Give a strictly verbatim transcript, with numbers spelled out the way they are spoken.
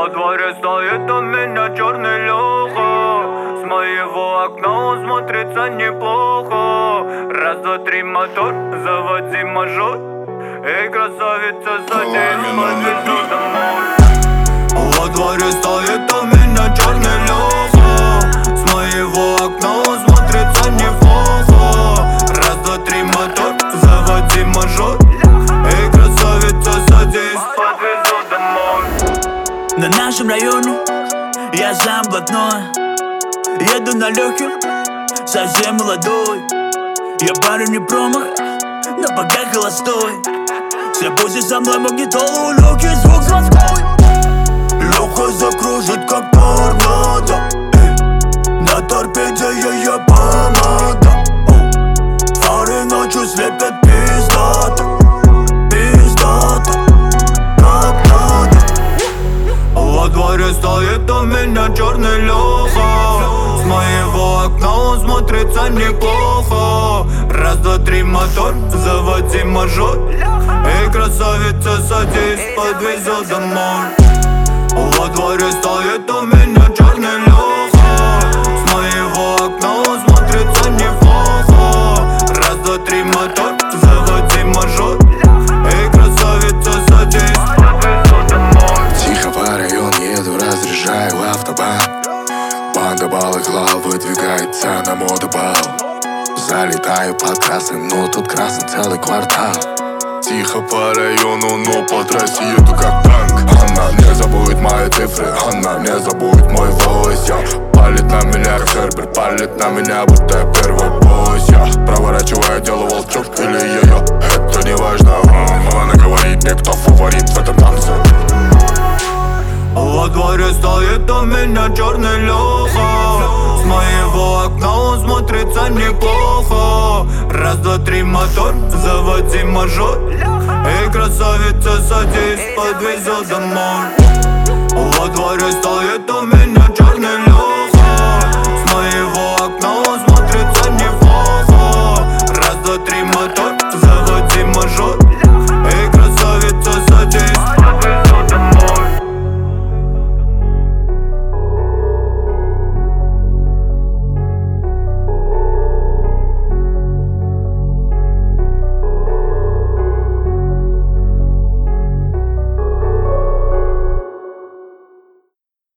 Во дворе стоит у меня черный Леха. С моего окна он смотрится неплохо. Раз, два, три, мотор, заводи мажор. Эй, красавица, садись, подвезу домой. Во дворе стоит у меня черный Леха. С моего окна он смотрится неплохо. Раз, два, три, мотор, заводи мажор. Эй, красавица, садись, подвезу домой. На нашем районе я сам блатной. Еду на легких, совсем молодой. Я парень не промах, но пока холостой. Все пусть со мной магнитолу, легкий звук заводской. Леха закружит как торнадо. На торпеде ее помада. Фары ночью слепят пиздато. Пиздато, как надо. Во дворе стоит у меня черный Леха. С моего окна он смотрится неплохо. Раз, два, три, мотор, заводи мажор. Эй, красавица, садись, подвезу домой. Во дворе стоит у меня черный Леха. С моего окна он смотрится неплохо. Раз, два, три, мотор, заводи мажор. Эй, красавица, садись, подвезу домой. Тихо по району еду, разряжаю автобан. Банда балаклав выдвигается на модобал. Залетаю под красным, но тут красный целый квартал. Тихо по району, но по трассе еду как танк. Она не забудет мои цифры, она не забудет мой войс. Я палит на миллиард, Хербер палит на меня, будто я первый босс. Я проворачиваю дело волчок или ее, это не важно. Она говорит мне, кто фаворит в этом танце. Во дворе стоит у меня черный Леха. С моего окна он смотрится неплохо. Раз, два, три, мотор, заводи мажор. Эй, красавица, садись, подвезу домой. Во дворе стоит у меня черный Леха.